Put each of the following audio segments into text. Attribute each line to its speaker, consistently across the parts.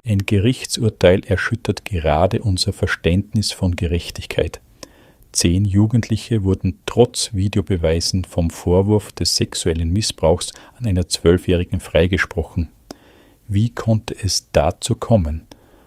Speaker 1: Ein Gerichtsurteil erschüttert gerade unser Verständnis von Gerechtigkeit. 10 Jugendliche wurden trotz Videobeweisen vom Vorwurf des sexuellen Missbrauchs an einer 12-Jährigen freigesprochen. Wie konnte es dazu kommen?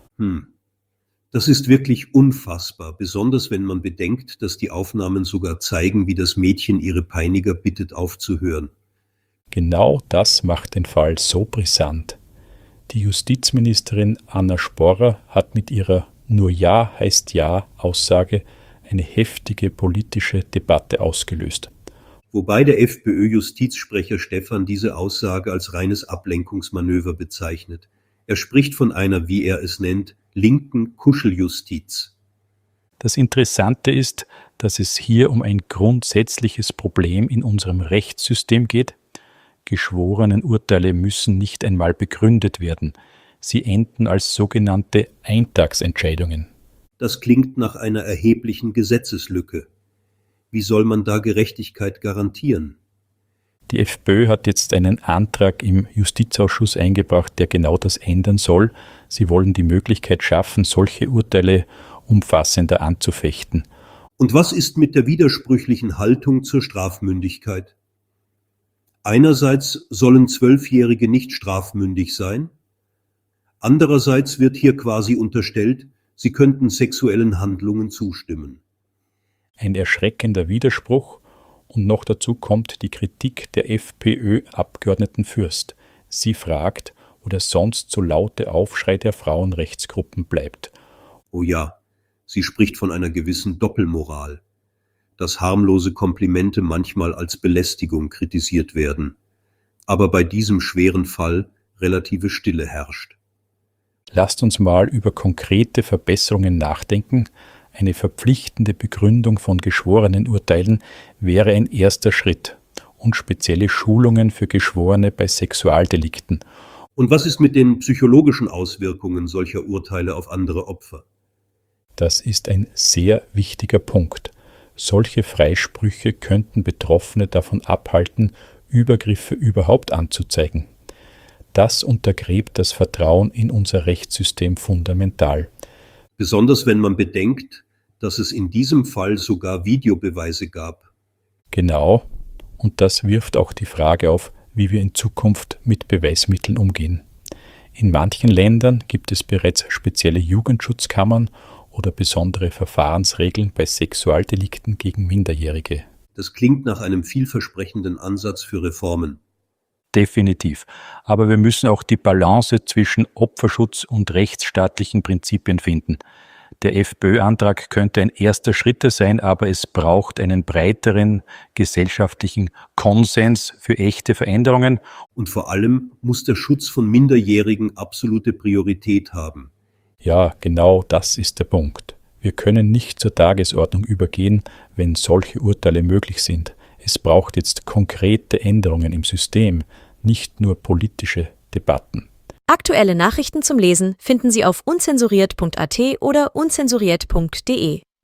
Speaker 2: Das ist wirklich unfassbar, besonders wenn man bedenkt, dass die Aufnahmen sogar zeigen, wie das Mädchen ihre Peiniger bittet, aufzuhören.
Speaker 1: Genau das macht den Fall so brisant. Die Justizministerin Anna Sporrer hat mit ihrer „Nur Ja heißt Ja" Aussage eine heftige politische Debatte ausgelöst.
Speaker 2: Wobei der FPÖ-Justizsprecher Stephan diese Aussage als reines Ablenkungsmanöver bezeichnet. Er spricht von einer, wie er es nennt, linken Kuscheljustiz.
Speaker 1: Das Interessante ist, dass es hier um ein grundsätzliches Problem in unserem Rechtssystem geht. Geschworenenurteile müssen nicht einmal begründet werden. Sie enden als sogenannte Eintagsentscheidungen.
Speaker 2: Das klingt nach einer erheblichen Gesetzeslücke. Wie soll man da Gerechtigkeit garantieren?
Speaker 1: Die FPÖ hat jetzt einen Antrag im Justizausschuss eingebracht, der genau das ändern soll. Sie wollen die Möglichkeit schaffen, solche Urteile umfassender anzufechten.
Speaker 2: Und was ist mit der widersprüchlichen Haltung zur Strafmündigkeit? Einerseits sollen 12-Jährige nicht strafmündig sein, andererseits wird hier quasi unterstellt, sie könnten sexuellen Handlungen zustimmen.
Speaker 1: Ein erschreckender Widerspruch, und noch dazu kommt die Kritik der FPÖ-Abgeordneten Fürst. Sie fragt, wo der sonst so laute Aufschrei der Frauenrechtsgruppen bleibt.
Speaker 2: Oh ja, sie spricht von einer gewissen Doppelmoral, dass harmlose Komplimente manchmal als Belästigung kritisiert werden, aber bei diesem schweren Fall relative Stille herrscht.
Speaker 1: Lasst uns mal über konkrete Verbesserungen nachdenken. Eine verpflichtende Begründung von Geschworenenurteilen wäre ein erster Schritt und spezielle Schulungen für Geschworene bei Sexualdelikten.
Speaker 2: Und was ist mit den psychologischen Auswirkungen solcher Urteile auf andere Opfer?
Speaker 1: Das ist ein sehr wichtiger Punkt. Solche Freisprüche könnten Betroffene davon abhalten, Übergriffe überhaupt anzuzeigen. Das untergräbt das Vertrauen in unser Rechtssystem fundamental.
Speaker 2: Besonders wenn man bedenkt, dass es in diesem Fall sogar Videobeweise gab.
Speaker 1: Genau, und das wirft auch die Frage auf, wie wir in Zukunft mit Beweismitteln umgehen. In manchen Ländern gibt es bereits spezielle Jugendschutzkammern oder besondere Verfahrensregeln bei Sexualdelikten gegen Minderjährige.
Speaker 2: Das klingt nach einem vielversprechenden Ansatz für Reformen.
Speaker 1: Definitiv. Aber wir müssen auch die Balance zwischen Opferschutz und rechtsstaatlichen Prinzipien finden. Der FPÖ-Antrag könnte ein erster Schritt sein, aber es braucht einen breiteren gesellschaftlichen Konsens für echte Veränderungen.
Speaker 2: Und vor allem muss der Schutz von Minderjährigen absolute Priorität haben.
Speaker 1: Ja, genau das ist der Punkt. Wir können nicht zur Tagesordnung übergehen, wenn solche Urteile möglich sind. Es braucht jetzt konkrete Änderungen im System, nicht nur politische Debatten.
Speaker 3: Aktuelle Nachrichten zum Lesen finden Sie auf unzensuriert.at oder unzensuriert.de.